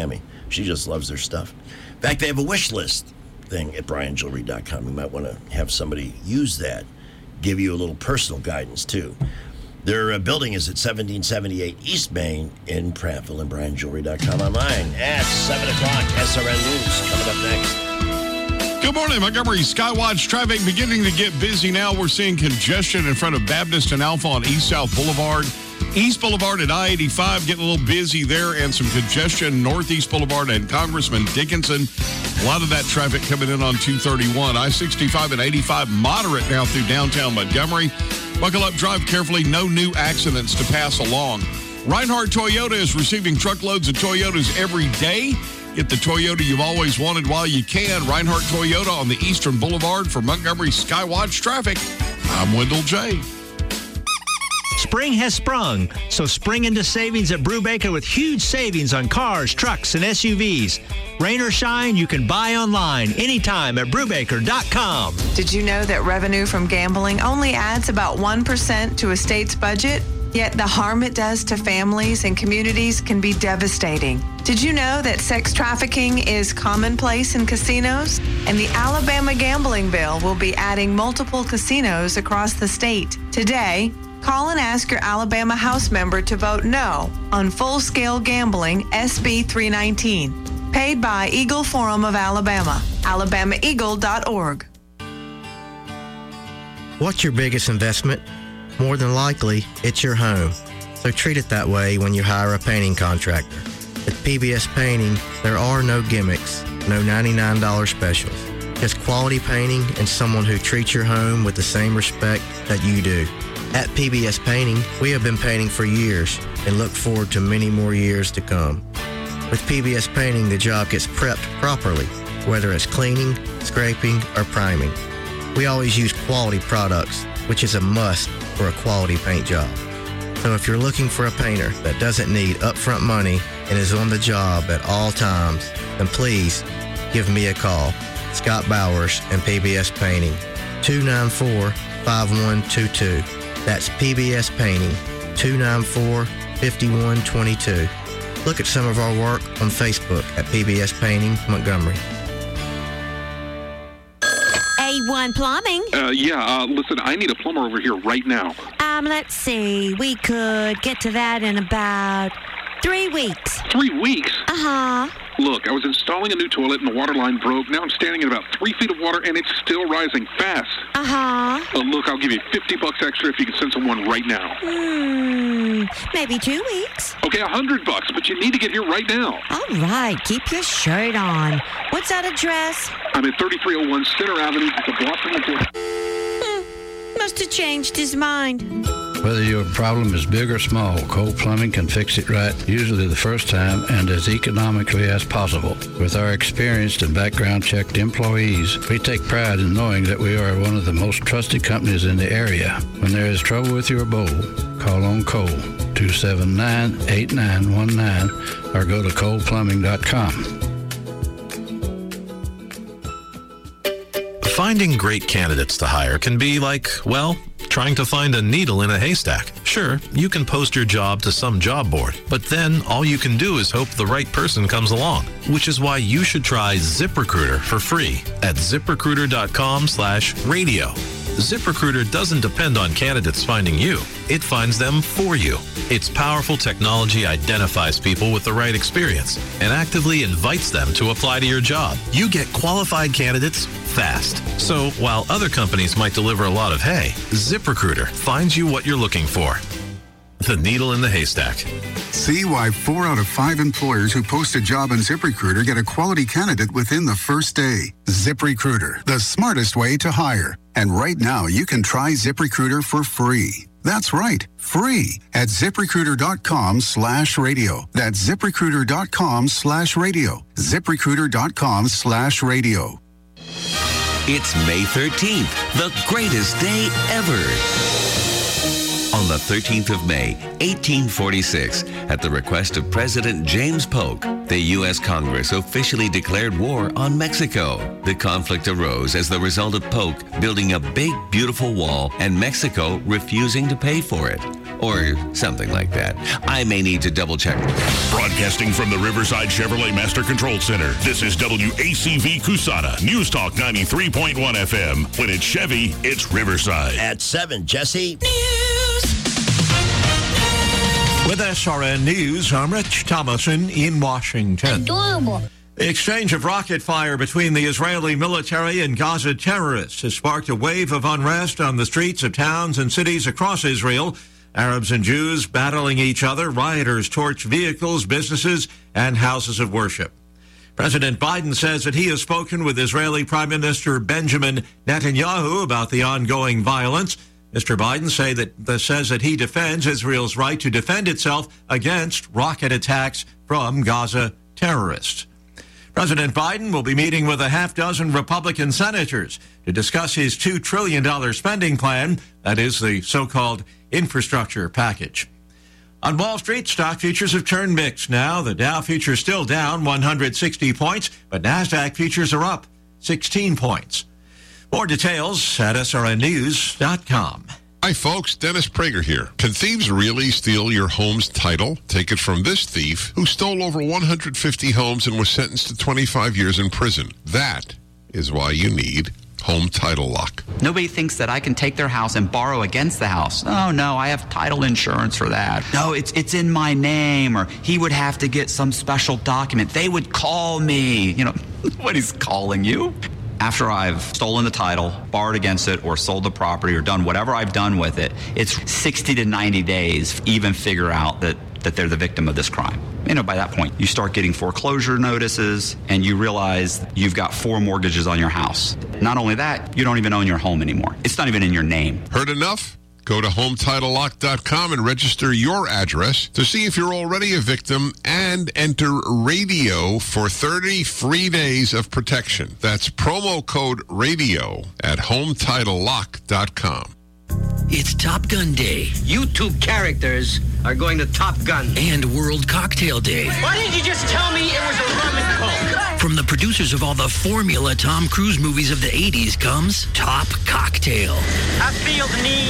Tammy. She just loves their stuff. In fact, they have a wish list thing at BrianJewelry.com. You might want to have somebody use that, give you a little personal guidance, too. Their building is at 1778 East Main in Prattville, and BrianJewelry.com online at 7 o'clock. SRN News coming up next. Good morning, Montgomery. Skywatch traffic beginning to get busy now. We're seeing congestion in front of Baptist and Alpha on East-South Boulevard. East Boulevard at I-85 getting a little busy there, and some congestion Northeast Boulevard and Congressman Dickinson. A lot of that traffic coming in on 231. I-65 and 85 moderate now through downtown Montgomery. Buckle up, drive carefully. No new accidents to pass along. Reinhardt Toyota is receiving truckloads of Toyotas every day. Get the Toyota you've always wanted while you can. Reinhardt Toyota on the Eastern Boulevard. For Montgomery Skywatch traffic, I'm Wendell J. Spring has sprung, so spring into savings at Brubaker with huge savings on cars, trucks, and SUVs. Rain or shine, you can buy online anytime at Brubaker.com. Did you know that revenue from gambling only adds about 1% to a state's budget? Yet the harm it does to families and communities can be devastating. Did you know that sex trafficking is commonplace in casinos? And the Alabama gambling bill will be adding multiple casinos across the state. Today, call and ask your Alabama House member to vote no on full-scale gambling SB 319. Paid by Eagle Forum of Alabama, alabamaeagle.org. What's your biggest investment? More than likely, it's your home. So treat it that way when you hire a painting contractor. At PBS Painting, there are no gimmicks, no $99 specials. Just quality painting and someone who treats your home with the same respect that you do. At PBS Painting, we have been painting for years and look forward to many more years to come. With PBS Painting, the job gets prepped properly, whether it's cleaning, scraping, or priming. We always use quality products, which is a must for a quality paint job. So if you're looking for a painter that doesn't need upfront money and is on the job at all times, then please give me a call. Scott Bowers and PBS Painting, 294-5122. That's PBS Painting, 294-5122. Look at some of our work on Facebook at PBS Painting Montgomery. A1 Plumbing. Listen, I need a plumber over here right now. Let's see. We could get to that in about 3 weeks. 3 weeks? Uh-huh. Look, I was installing a new toilet and the water line broke. Now I'm standing in about 3 feet of water and it's still rising fast. Uh-huh. Look, I'll give you $50 extra if you can send someone right now. Maybe 2 weeks. Okay, $100, but you need to get here right now. All right, keep your shirt on. What's that address? I'm at 3301 Center Avenue. It's a block from the door. Must have changed his mind. Whether your problem is big or small, Cole Plumbing can fix it right, usually the first time and as economically as possible. With our experienced and background-checked employees, we take pride in knowing that we are one of the most trusted companies in the area. When there is trouble with your bowl, call on Cole, 279-8919, or go to coleplumbing.com. Finding great candidates to hire can be like, well, trying to find a needle in a haystack. Sure, you can post your job to some job board, but then all you can do is hope the right person comes along, which is why you should try ZipRecruiter for free at ZipRecruiter.com/radio. ZipRecruiter doesn't depend on candidates finding you. It finds them for you. Its powerful technology identifies people with the right experience and actively invites them to apply to your job. You get qualified candidates fast. So while other companies might deliver a lot of hay, ZipRecruiter finds you what you're looking for. The needle in the haystack. See why 4 out of 5 employers who post a job on ZipRecruiter get a quality candidate within the first day. ZipRecruiter, the smartest way to hire. And right now, you can try ZipRecruiter for free. That's right, free at ZipRecruiter.com/radio. That's ZipRecruiter.com/radio. ZipRecruiter.com/radio. It's May 13th, the greatest day ever. On the 13th of May, 1846, at the request of President James Polk, The U.S. Congress officially declared war on Mexico. The conflict arose as the result of Polk building a big, beautiful wall and Mexico refusing to pay for it. Or something like that. I may need to double check. Broadcasting from the Riverside Chevrolet Master Control Center, this is WACV Cusana, News Talk 93.1 FM. When it's Chevy, it's Riverside. At 7, Jesse. With SRN News, I'm Rich Thomason in Washington. Adorable. The exchange of rocket fire between the Israeli military and Gaza terrorists has sparked a wave of unrest on the streets of towns and cities across Israel. Arabs and Jews battling each other, rioters torch vehicles, businesses, and houses of worship. President Biden says that he has spoken with Israeli Prime Minister Benjamin Netanyahu about the ongoing violence. Mr. Biden says that he defends Israel's right to defend itself against rocket attacks from Gaza terrorists. President Biden will be meeting with a half-dozen Republican senators to discuss his $2 trillion spending plan, that is the so-called infrastructure package. On Wall Street, stock futures have turned mixed now. The Dow futures still down 160 points, but NASDAQ futures are up 16 points. More details at srnnews.com. Hi, folks. Dennis Prager here. Can thieves really steal your home's title? Take it from this thief who stole over 150 homes and was sentenced to 25 years in prison. That is why you need Home Title Lock. Nobody thinks that I can take their house and borrow against the house. Oh, no, I have title insurance for that. No, it's in my name, or he would have to get some special document. They would call me. You know, nobody's calling you. After I've stolen the title, borrowed against it, or sold the property, or done whatever I've done with it, it's 60 to 90 days to even figure out that they're the victim of this crime. You know, by that point, you start getting foreclosure notices, and you realize you've got 4 mortgages on your house. Not only that, you don't even own your home anymore. It's not even in your name. Heard enough? Go to HometitleLock.com and register your address to see if you're already a victim and enter radio for 30 free days of protection. That's promo code RADIO at HometitleLock.com. It's Top Gun Day. YouTube characters are going to Top Gun. And World Cocktail Day. Why didn't you just tell me it was a rum and coke? From the producers of all the Formula Tom Cruise movies of the 80s comes Top Cocktail. I feel the need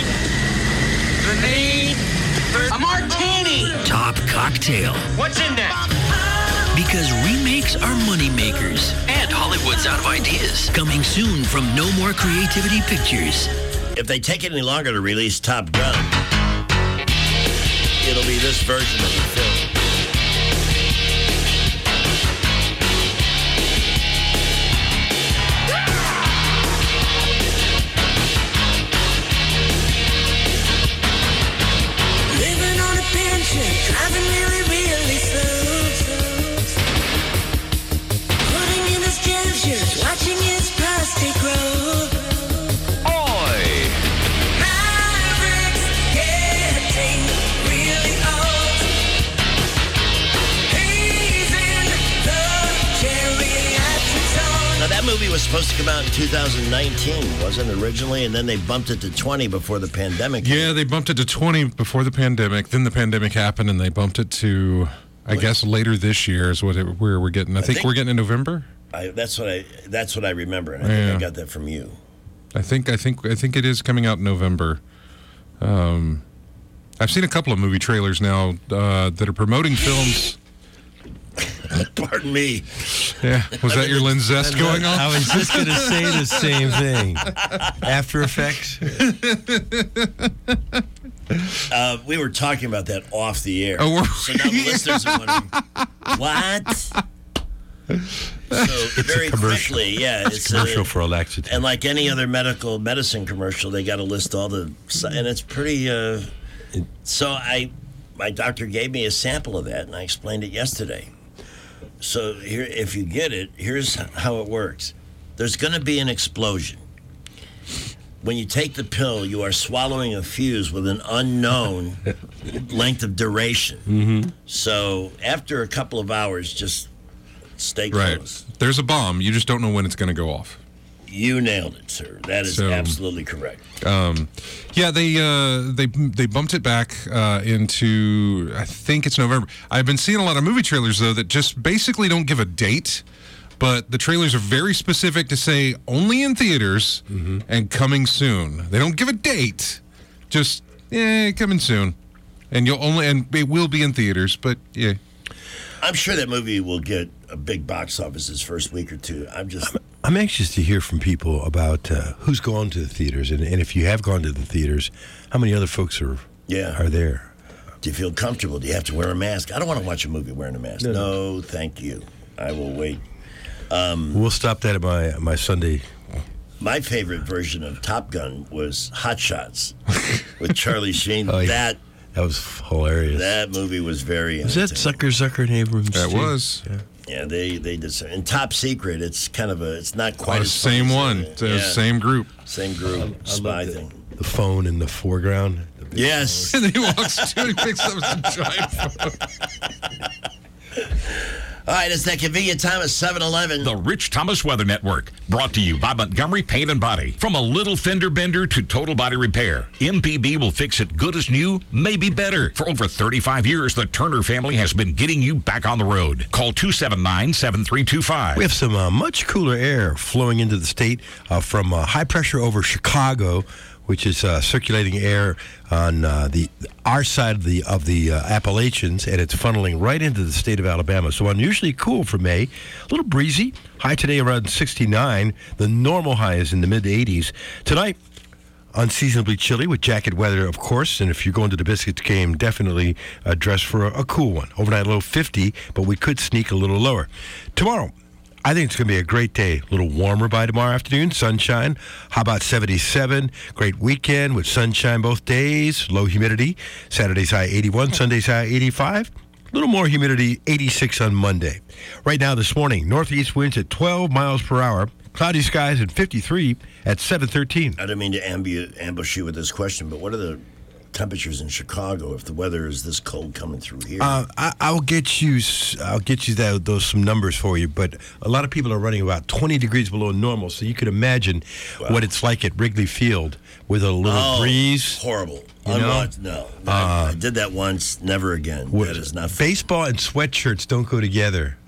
for a martini. Top Cocktail. What's in that? Because remakes are money makers. And Hollywood's out of ideas. Coming soon from No More Creativity Pictures. If they take any longer to release Top Gun, it'll be this version of the film. Living on a pension, driving really, really slow. Putting in his gestures, watching his plastic grow. That movie was supposed to come out in 2019, wasn't it, originally? And then they bumped it to 20 before the pandemic. Yeah, they bumped it to 20 before the pandemic. Then the pandemic happened, and they bumped it to, I guess, later this year is where we're getting. I think we're getting in November. That's what I remember, and I think I got that from you. I think it is coming out in November. I've seen a couple of movie trailers now that are promoting films. Pardon me. Yeah, was that your Lynn Zest going on? I was just going to say the same thing. After Effects. We were talking about that off the air. Oh, so now the listeners are wondering, what? So very quickly, it's a commercial for Laxative. And like any other medicine commercial, they got to list all the, and it's pretty. So my doctor gave me a sample of that, and I explained it yesterday. So here, if you get it, here's how it works. There's going to be an explosion. When you take the pill, you are swallowing a fuse with an unknown length of duration. Mm-hmm. So after a couple of hours, just stay close. Right. There's a bomb. You just don't know when it's going to go off. You nailed it, sir. That is absolutely correct. Yeah, they bumped it back into, I think it's November. I've been seeing a lot of movie trailers, though, that just basically don't give a date, but the trailers are very specific to say only in theaters and coming soon. They don't give a date, just, coming soon. And it will be in theaters, but yeah. I'm sure that movie will get a big box office its first week or two. I'm anxious to hear from people about who's gone to the theaters, and if you have gone to the theaters, how many other folks are there? Do you feel comfortable? Do you have to wear a mask? I don't want to watch a movie wearing a mask. No, thank you. I will wait. We'll stop that at my Sunday. My favorite version of Top Gun was Hot Shots with Charlie Sheen. That was hilarious. That movie was very Was that Zucker and Abrams? That was. Yeah, they did some. And Top Secret, it's kind of it's not quite the same one. Same group. Same group. Spy thing. The phone in the foreground. Yes. And then he walks to and he picks up some giant phone. All right, it's that convenient time of 7-Eleven. The Rich Thomas Weather Network, brought to you by Montgomery Paint and Body. From a little fender bender to total body repair, MPB will fix it good as new, maybe better. For over 35 years, the Turner family has been getting you back on the road. Call 279-7325. We have some much cooler air flowing into the state from high pressure over Chicago, which is circulating air on our side of the Appalachians, and it's funneling right into the state of Alabama. So unusually cool for May. A little breezy. High today around 69. The normal high is in the mid-80s. Tonight, unseasonably chilly with jacket weather, of course, and if you're going to the Biscuits game, definitely dress for a cool one. Overnight low 50, but we could sneak a little lower. Tomorrow, I think it's going to be a great day. A little warmer by tomorrow afternoon, sunshine. How about 77? Great weekend with sunshine both days, low humidity. Saturday's high 81, Sunday's high 85. A little more humidity, 86 on Monday. Right now this morning, northeast winds at 12 miles per hour. Cloudy skies at 53 at 7:13. I didn't mean to ambush you with this question, but what are the temperatures in Chicago if the weather is this cold coming through here? I'll get you those some numbers for you, but a lot of people are running about 20 degrees below normal, so you could imagine what it's like at Wrigley Field with a little breeze. Horrible. No. I did that once, never again. That is not fun. Baseball and sweatshirts don't go together.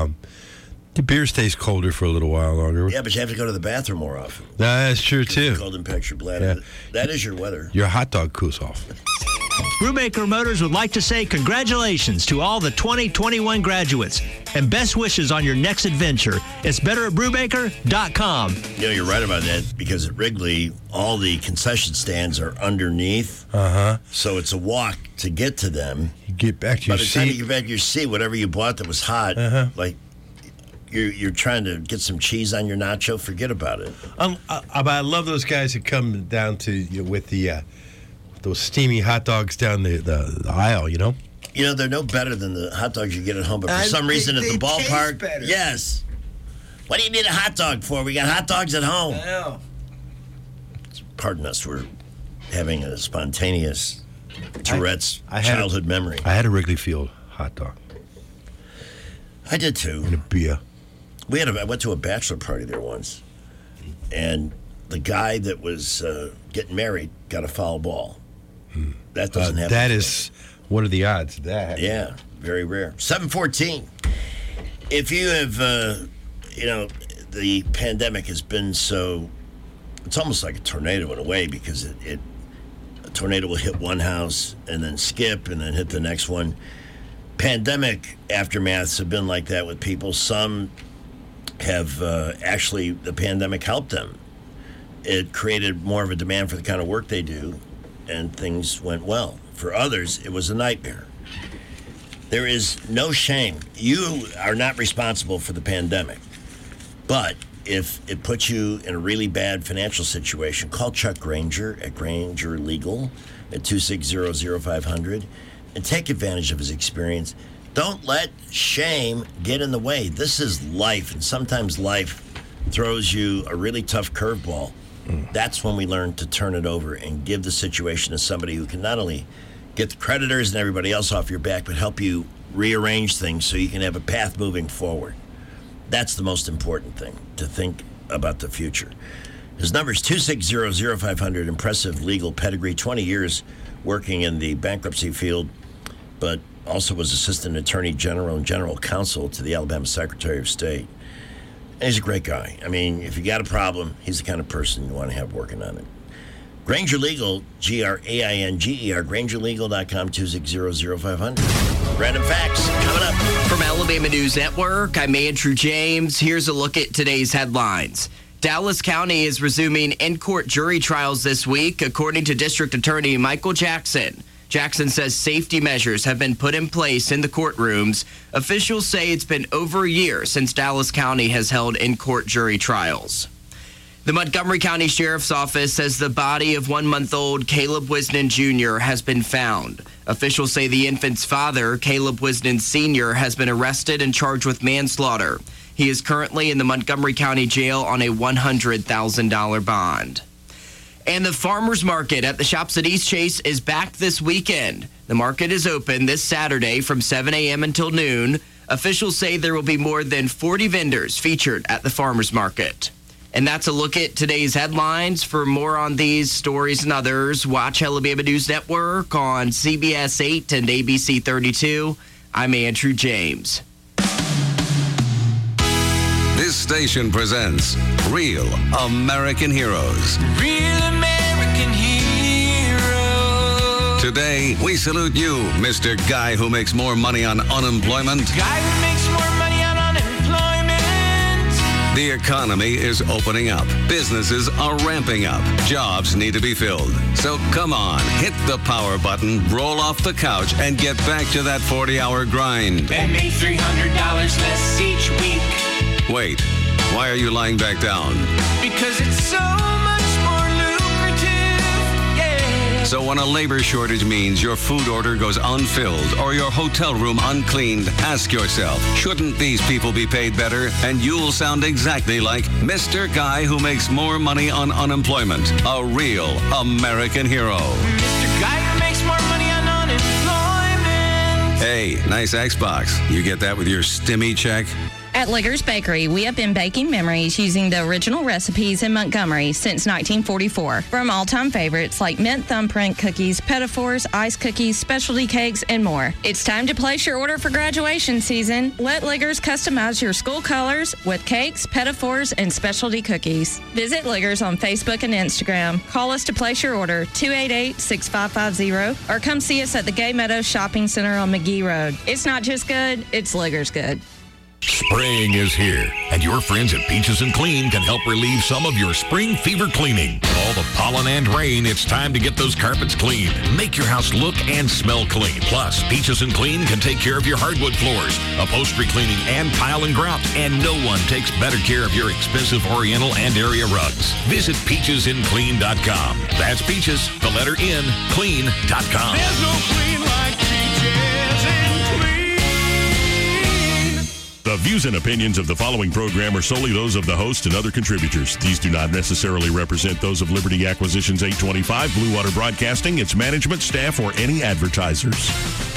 The beer stays colder for a little while longer. Yeah, but you have to go to the bathroom more often. That's true, too. Cold impacts your bladder. Yeah. That is your weather. Your hot dog cools off. Brubaker Motors would like to say congratulations to all the 2021 graduates and best wishes on your next adventure. It's better at Brubaker.com. You know, you're right about that, because at Wrigley, all the concession stands are underneath. So it's a walk to get to them. You get back to your seat. By the time you get back to your seat, whatever you bought that was hot, like you're trying to get some cheese on your nacho, forget about it. I love those guys that come down to with the those steamy hot dogs down the aisle, you know? You know, they're no better than the hot dogs you get at home, but for some reason at the ballpark, yes. What do you need a hot dog for? We got hot dogs at home. Yeah. Pardon us, we're having a spontaneous Tourette's childhood memory. I had a Wrigley Field hot dog. I did too. And a beer. I went to a bachelor party there once, and the guy that was getting married got a foul ball. That doesn't happen. That is, what are the odds of that? Yeah, very rare. 7:14. If you have, the pandemic has been so, it's almost like a tornado in a way, because a tornado will hit one house and then skip and then hit the next one. Pandemic aftermaths have been like that with people. Some have actually, the pandemic helped them. It created more of a demand for the kind of work they do, and things went well. For others, it was a nightmare. There is no shame. You are not responsible for the pandemic. But if it puts you in a really bad financial situation, call Chuck Granger at Granger Legal at 260-0500 and take advantage of his experience. Don't let shame get in the way. This is life, and sometimes life throws you a really tough curveball. That's when we learn to turn it over and give the situation to somebody who can not only get the creditors and everybody else off your back, but help you rearrange things so you can have a path moving forward. That's the most important thing, to think about the future. His number is 260-0500. Impressive legal pedigree, 20 years working in the bankruptcy field, but also was Assistant Attorney General and General Counsel to the Alabama Secretary of State. And he's a great guy. I mean, if you got a problem, he's the kind of person you want to have working on it. Granger Legal, Grainger, GrangerLegal.com, 260-0500. Random facts coming up. From Alabama News Network, I'm Andrew James. Here's a look at today's headlines. Dallas County is resuming in-court jury trials this week, according to District Attorney Michael Jackson. Jackson says safety measures have been put in place in the courtrooms. Officials say it's been over a year since Dallas County has held in-court jury trials. The Montgomery County Sheriff's Office says the body of 1-month-old Caleb Wisnan Jr. has been found. Officials say the infant's father, Caleb Wisnan Sr., has been arrested and charged with manslaughter. He is currently in the Montgomery County Jail on a $100,000 bond. And the farmers market at the shops at East Chase is back this weekend. The market is open this Saturday from 7 a.m. until noon. Officials say there will be more than 40 vendors featured at the farmers market. And that's a look at today's headlines. For more on these stories and others, watch Alabama News Network on CBS 8 and ABC 32. I'm Andrew James. This station presents Real American Heroes. Real American hero. Today, we salute you, Mr. Guy who makes more money on unemployment. Guy who makes more money on unemployment. The economy is opening up. Businesses are ramping up. Jobs need to be filled. So come on, hit the power button, roll off the couch, and get back to that 40-hour grind. And make $300 less each week. Wait, why are you lying back down? Because it's so much more lucrative, yeah. So when a labor shortage means your food order goes unfilled or your hotel room uncleaned, ask yourself, shouldn't these people be paid better? And you'll sound exactly like Mr. Guy who makes more money on unemployment. A real American hero. Mr. Guy who makes more money on unemployment. Hey, nice Xbox. You get that with your stimmy check? At Liggers Bakery, we have been baking memories using the original recipes in Montgomery since 1944. From all-time favorites like mint thumbprint cookies, petitfours, ice cookies, specialty cakes, and more. It's time to place your order for graduation season. Let Liggers customize your school colors with cakes, petitfours, and specialty cookies. Visit Liggers on Facebook and Instagram. Call us to place your order, 288-6550, or come see us at the Gay Meadows Shopping Center on McGee Road. It's not just good, it's Liggers good. Spring is here, and your friends at Peaches and Clean can help relieve some of your spring fever cleaning. With all the pollen and rain, it's time to get those carpets clean. Make your house look and smell clean. Plus, Peaches and Clean can take care of your hardwood floors, upholstery cleaning, and tile and grout. And no one takes better care of your expensive Oriental and area rugs. Visit peachesandclean.com. That's Peaches, the letter N, clean.com. There's no clean like Peaches and Clean. The views and opinions of the following program are solely those of the host and other contributors. These do not necessarily represent those of Liberty Acquisitions 825, Blue Water Broadcasting, its management, staff, or any advertisers.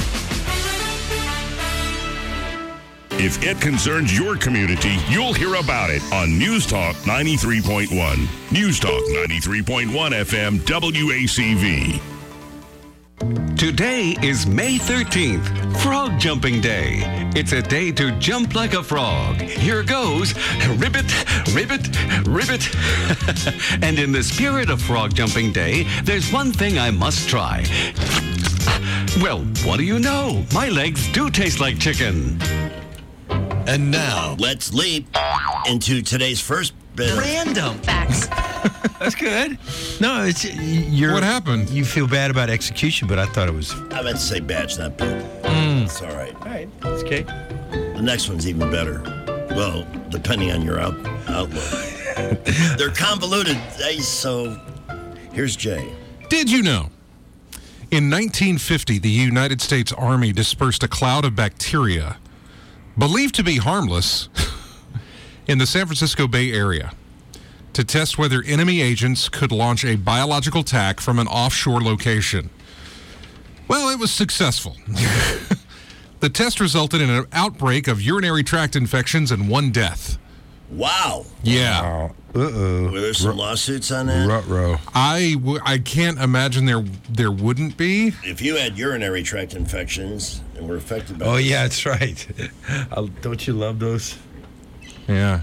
If it concerns your community, you'll hear about it on News Talk 93.1. News Talk 93.1 FM WACV. Today is May 13th, Frog Jumping Day. It's a day to jump like a frog. Here goes, ribbit, ribbit, ribbit. And in the spirit of Frog Jumping Day, there's one thing I must try. Well, what do you know? My legs do taste like chicken. And now, let's leap into today's first bit of Random facts. That's good. No, it's you're. What happened? You feel bad about execution, but I thought it was. I meant to say badge, not bit. It's all right. All right, it's okay. The next one's even better. Well, depending on your outlook. They're convoluted. So, here's Jay. Did you know? In 1950, the United States Army dispersed a cloud of bacteria, believed to be harmless, in the San Francisco Bay Area to test whether enemy agents could launch a biological attack from an offshore location. Well, it was successful. The test resulted in an outbreak of urinary tract infections and one death. Wow. Yeah. Uh-oh. Were there some lawsuits on that? Ruh-roh. I can't imagine there wouldn't be. If you had urinary tract infections and were affected by Oh, this, yeah, that's right. Don't you love those? Yeah.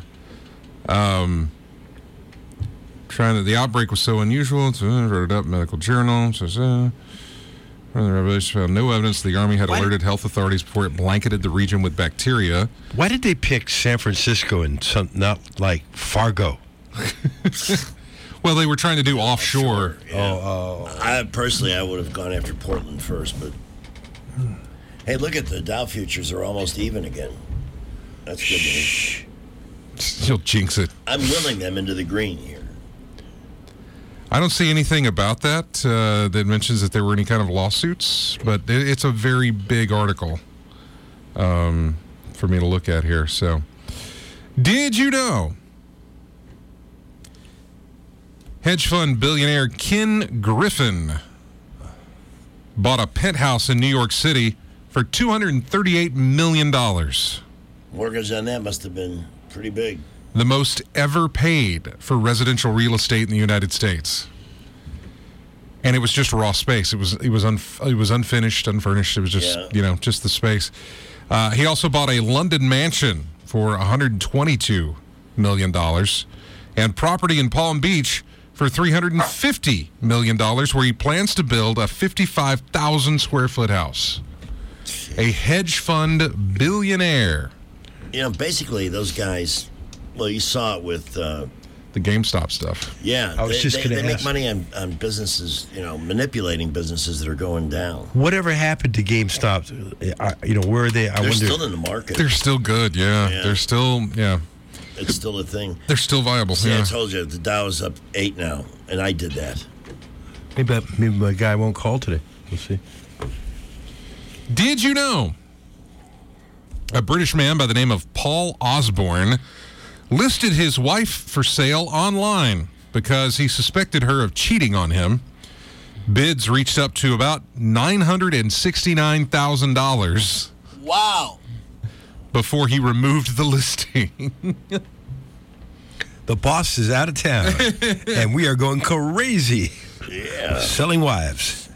The outbreak was so unusual. It's wrote it up medical journal. The revelation found no evidence the Army had alerted health authorities before it blanketed the region with bacteria. Why did they pick San Francisco and not like Fargo? Well, they were trying to do offshore. Yeah. I would have gone after Portland first, but hey, look at the Dow futures are almost even again. That's good news. You'll jinx it. I'm willing them into the green here. I don't see anything about that that mentions that there were any kind of lawsuits, but it's a very big article for me to look at here. So, did you know hedge fund billionaire Ken Griffin bought a penthouse in New York City for $238 million? Mortgage on that must have been pretty big. The most ever paid for residential real estate in the United States. And it was just raw space. It was unfinished, unfurnished. It was just, just the space. He also bought a London mansion for $122 million and property in Palm Beach for $350 million, where he plans to build a 55,000 square foot house. A hedge fund billionaire. Basically, those guys, well, you saw it with the GameStop stuff. Yeah, they make money on businesses, manipulating businesses that are going down. Whatever happened to GameStop? Where are they? They're still in the market. They're still good, yeah. They're still, It's still a thing. They're still viable. See, I told you, the Dow is up 8 now, and I did that. Maybe my guy won't call today. We'll see. Did you know a British man by the name of Paul Osborne listed his wife for sale online because he suspected her of cheating on him? Bids reached up to about $969,000. Wow. Before he removed the listing. The boss is out of town, and we are going crazy. Yeah. Selling wives.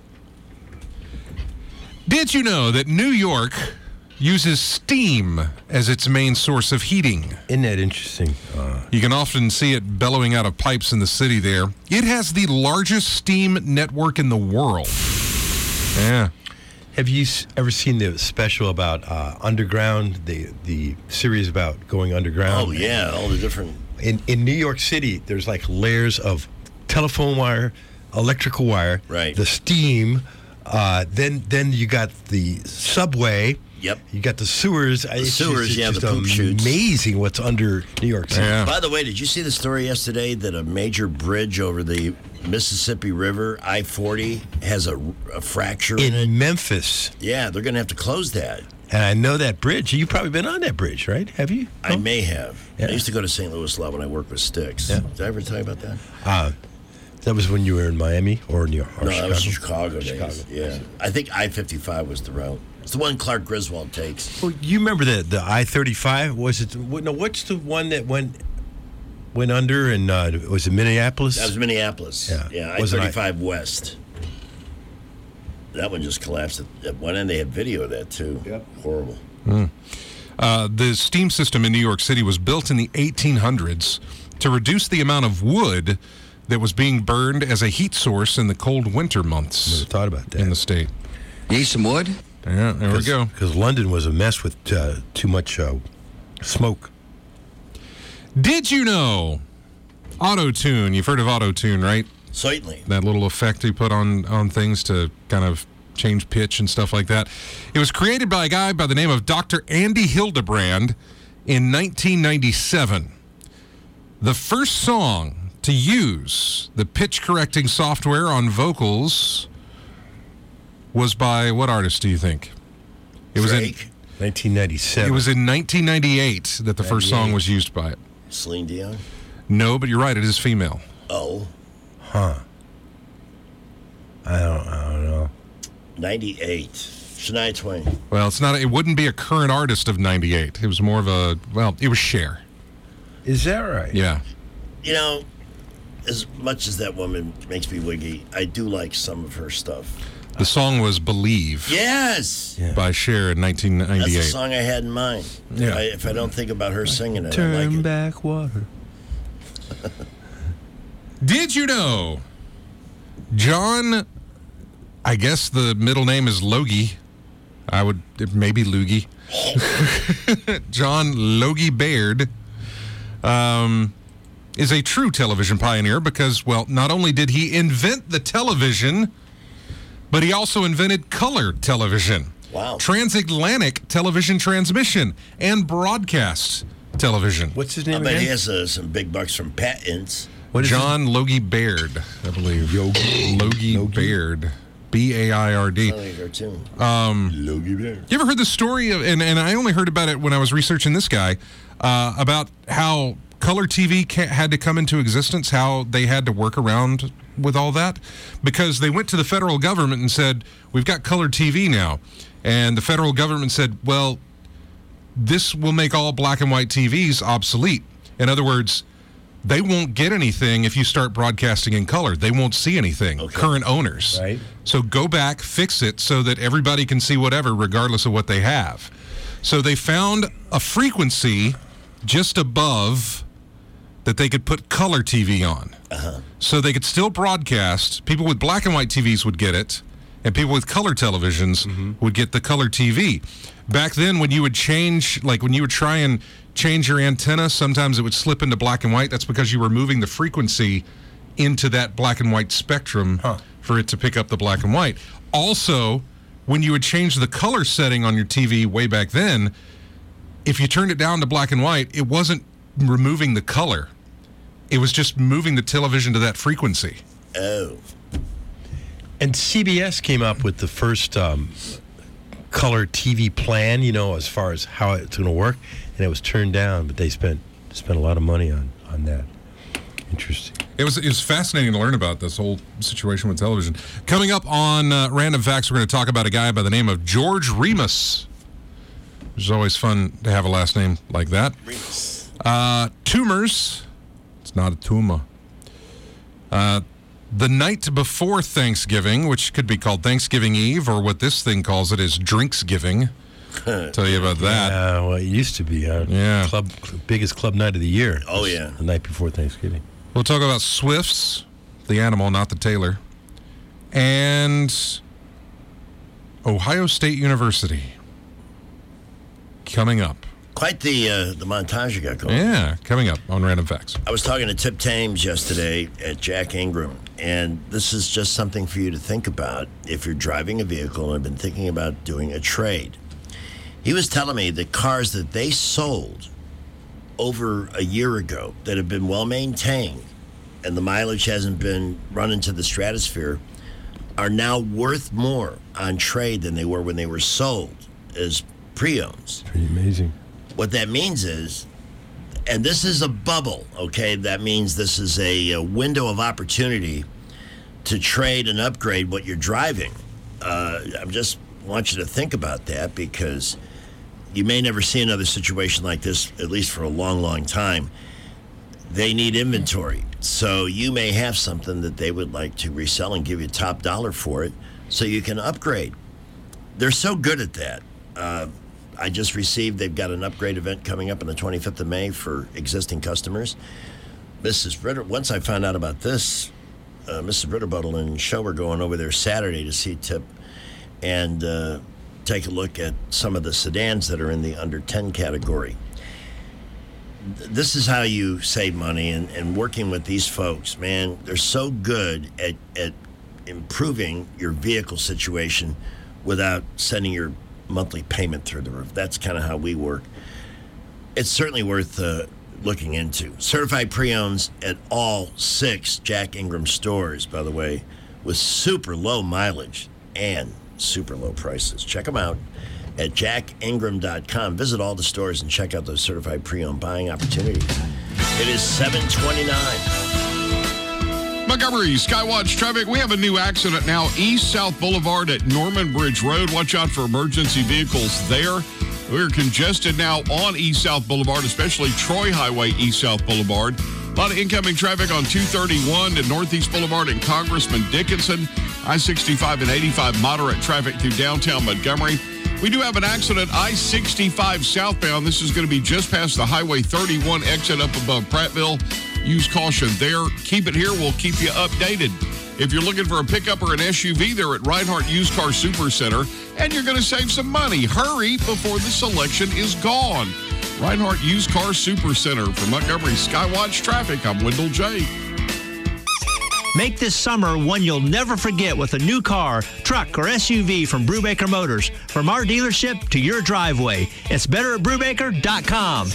Did you know that New York uses steam as its main source of heating? Isn't that interesting? You can often see it bellowing out of pipes in the city there. It has the largest steam network in the world. Yeah. Have you ever seen the special about underground, the series about going underground? Oh, yeah, all the different... In New York City, there's like layers of telephone wire, electrical wire, right. The steam, then you got the subway. Yep. You got the sewers. The sewers, the poop chutes. Amazing what's under New York City. Yeah. By the way, did you see the story yesterday that a major bridge over the Mississippi River, I-40, has a fracture in it? Memphis. Yeah, they're going to have to close that. And I know that bridge. You've probably been on that bridge, right? Have you? I may have. Yeah. I used to go to St. Louis a lot when I worked with Styx. Yeah. Did I ever tell you about that? That was when you were in Miami or New York? No, that was Chicago days. Yeah. I think I-55 was the route. It's the one Clark Griswold takes. Well, you remember the I-35? Was it? No, what's the one that went under and was it Minneapolis? That was Minneapolis. Yeah, I-35 West. That one just collapsed at one end. They had video of that, too. Yep. Horrible. The steam system in New York City was built in the 1800s to reduce the amount of wood that was being burned as a heat source in the cold winter months. Never thought about that. In the state. Need some wood? Yeah, there we go. Because London was a mess with too much smoke. Did you know Auto-Tune? You've heard of Auto-Tune, right? Certainly. That little effect you put on things to kind of change pitch and stuff like that. It was created by a guy by the name of Dr. Andy Hildebrand in 1997. The first song to use the pitch correcting software on vocals was by what artist do you think? It was in 1997. It was in 1998 that the first song was used by it. Celine Dion? No, but you're right. It is female. Oh. Huh. I don't know. 98. Shania Twain. Well, it's not. It wouldn't be a current artist of 98. It was more of a, it was Cher. Is that right? Yeah. You know, as much as that woman makes me wiggy, I do like some of her stuff. The song was Believe. Yes. By Cher in 1998. That's the song I had in mind. Yeah. If I don't think about her singing it, I Turn like it. back water. Did you know John, I guess the middle name is Logie. Maybe Loogie. John Logie Baird is a true television pioneer because, well, not only did he invent the television, but he also invented color television. Wow. Transatlantic television transmission and broadcast television. What's his I name bet again? he has some big bucks from patents. John Logie Baird, I believe. Logie Baird. B-A-I-R-D. Sounds like a cartoon. Logie Baird. You ever heard the story of, and I only heard about it when I was researching this guy, about how color TV had to come into existence, how they had to work around with all that? Because they went to the federal government and said, we've got color TV now. And the federal government said, well, this will make all black and white TVs obsolete. In other words, they won't get anything if you start broadcasting in color. They won't see anything, current owners. Right. So go back, fix it so that everybody can see whatever, regardless of what they have. So they found a frequency just above that they could put color TV on. So they could still broadcast. People with black and white TVs would get it, and people with color televisions would get the color TV. Back then, when you would change, like when you would try and change your antenna, sometimes it would slip into black and white. That's because you were moving the frequency into that black and white spectrum for it to pick up the black and white. Also, when you would change the color setting on your TV way back then, if you turned it down to black and white, it wasn't removing the color. It was just moving the television to that frequency. Oh. And CBS came up with the first color TV plan, you know, as far as how it's going to work, and it was turned down, but they spent a lot of money on that. Interesting. It was fascinating to learn about this whole situation with television. Coming up on Random Facts, we're going to talk about a guy by the name of George Remus. It's always fun to have a last name like that. Remus. Tumors. It's not a tumor. The night before Thanksgiving, which could be called Thanksgiving Eve, or what this thing calls it is Drinksgiving. Tell you about that. Yeah, well, it used to be. Yeah. Biggest club night of the year. Oh, yeah. The night before Thanksgiving. We'll talk about Swifts, the animal, not the tailor, and Ohio State University. Coming up. Quite the montage you got going. Yeah, coming up on Random Facts. I was talking to Tip Thames yesterday at Jack Ingram, and this is just something for you to think about if you're driving a vehicle and have been thinking about doing a trade. He was telling me that cars that they sold over a year ago that have been well maintained and the mileage hasn't been run into the stratosphere are now worth more on trade than they were when they were sold as pre-owns. Pretty amazing. What that means is, and this is a bubble, okay? That means this is a window of opportunity to trade and upgrade what you're driving. I just want you to think about that because you may never see another situation like this, at least for a long, long time. They need inventory. So you may have something that they would like to resell and give you top dollar for it so you can upgrade. They're so good at that. I just received, they've got an upgrade event coming up on the 25th of May for existing customers. Mrs. Ritter, once I found out about this, Mrs. Ritterbuttle and Show were going over there Saturday to see Tip and take a look at some of the sedans that are in the under 10 category. This is how you save money, and working with these folks, man, they're so good at improving your vehicle situation without sending your monthly payment through the roof. That's kind of how we work. It's certainly worth looking into. Certified pre-owns at all 6 Jack Ingram stores, by the way, with super low mileage and super low prices. Check them out at jackingram.com. Visit all the stores and check out those certified pre-owned buying opportunities. It is 7:29. Montgomery Skywatch traffic. We have a new accident now east-south Boulevard at Norman Bridge Road. Watch out for emergency vehicles there. We're congested now on east-south Boulevard, especially Troy Highway east-south Boulevard. A lot of incoming traffic on 231 to Northeast Boulevard and Congressman Dickinson. I-65 and 85 moderate traffic through downtown Montgomery. We do have an accident, I-65 southbound. This is going to be just past the Highway 31 exit up above Prattville. Use caution there. Keep it here. We'll keep you updated. If you're looking for a pickup or an SUV, they're at Reinhardt Used Car Super Center, and you're going to save some money. Hurry before the selection is gone. Reinhardt Used Car Super Center. For Montgomery Skywatch Traffic, I'm Wendell J. Make this summer one you'll never forget with a new car, truck, or SUV from Brubaker Motors. From our dealership to your driveway. It's better at Brubaker.com.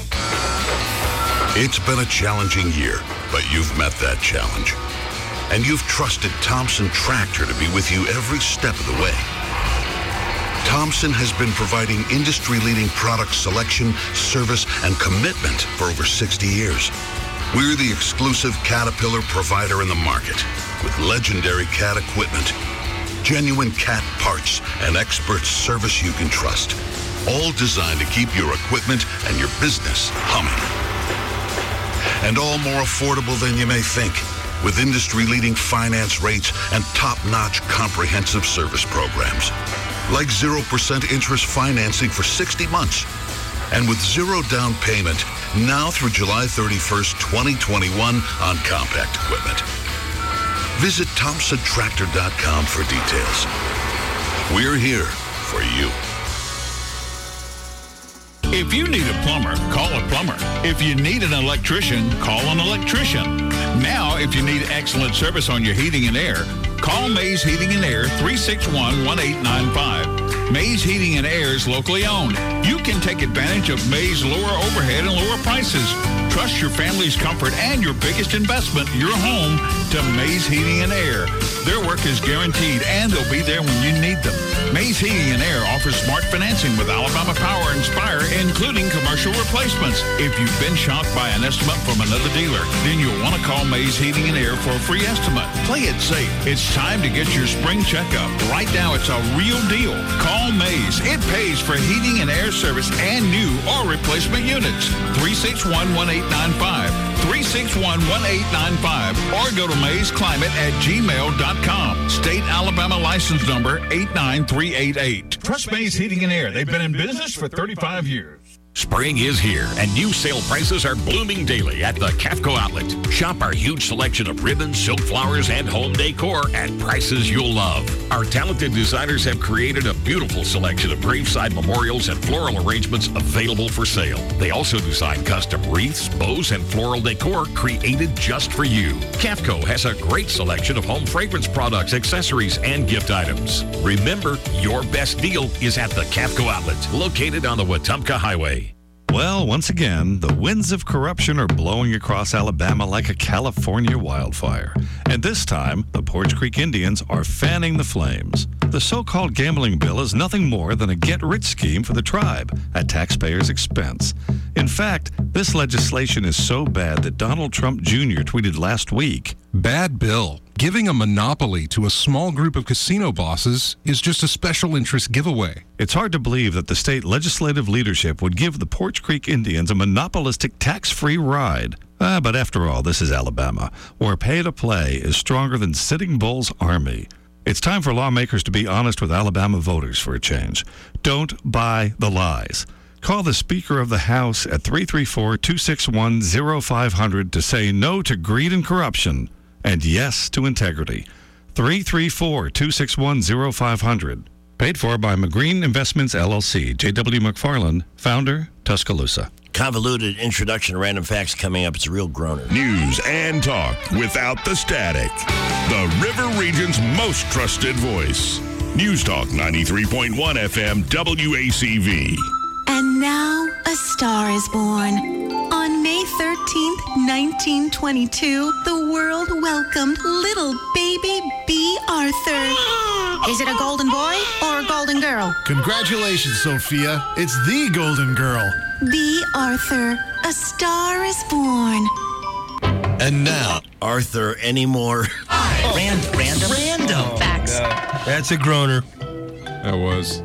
It's been a challenging year, but you've met that challenge. And you've trusted Thompson Tractor to be with you every step of the way. Thompson has been providing industry-leading product selection, service, and commitment for over 60 years. We're the exclusive Caterpillar provider in the market with legendary cat equipment, genuine cat parts, and expert service you can trust, all designed to keep your equipment and your business humming. And all more affordable than you may think, with industry-leading finance rates and top-notch comprehensive service programs. Like 0% interest financing for 60 months. And with zero down payment, now through July 31st, 2021 on compact equipment. Visit ThompsonTractor.com for details. We're here for you. If you need a plumber, call a plumber. If you need an electrician, call an electrician. Now, if you need excellent service on your heating and air, call Mays Heating and Air 361-1895. Mays Heating and Air is locally owned. You can take advantage of Mays' lower overhead and lower prices. Trust your family's comfort and your biggest investment, your home, to Mays Heating and Air. Their work is guaranteed and they'll be there when you need them. Mays Heating and Air offers smart financing with Alabama Power Inspire, including commercial replacements. If you've been shocked by an estimate from another dealer, then you'll want to call Mays Heating and Air for a free estimate. Play it safe. It's time to get your spring checkup. Right now, it's a real deal. Call Mays. It pays for heating and air service and new or replacement units. 361-1895. 361-1895. Or go to maysclimate@gmail.com. State Alabama license number 89388. Trust Mays Heating and Air. They've been in business for 35 years. Spring is here, and new sale prices are blooming daily at the CAFCO outlet. Shop our huge selection of ribbons, silk flowers, and home decor at prices you'll love. Our talented designers have created a beautiful selection of graveside memorials and floral arrangements available for sale. They also design custom wreaths, bows, and floral decor created just for you. CAFCO has a great selection of home fragrance products, accessories, and gift items. Remember, your best deal is at the CAFCO outlet, located on the Wetumpka Highway. Well, once again, the winds of corruption are blowing across Alabama like a California wildfire. And this time, the Porch Creek Indians are fanning the flames. The so-called gambling bill is nothing more than a get-rich scheme for the tribe at taxpayers' expense. In fact, this legislation is so bad that Donald Trump Jr. tweeted last week, "Bad bill. Giving a monopoly to a small group of casino bosses is just a special interest giveaway." It's hard to believe that the state legislative leadership would give the Porch Creek Indians a monopolistic tax-free ride. But after all, this is Alabama, where pay-to-play is stronger than Sitting Bull's army. It's time for lawmakers to be honest with Alabama voters for a change. Don't buy the lies. Call the Speaker of the House at 334-261-0500 to say no to greed and corruption and yes to integrity. 334-261-0500. Paid for by McGreen Investments, LLC. J.W. McFarland, founder, Tuscaloosa. Convoluted introduction to random facts coming up. It's a real groaner. News and talk without the static. The River Region's most trusted voice. News Talk 93.1 FM WACV. And now a star is born. On May 13th, 1922, the world welcomed little baby B. Arthur. Is it a golden boy or a golden girl? Congratulations, Sophia. It's the golden girl. B. Arthur, a star is born. And now, Arthur anymore. Random facts. That's a groaner. That was.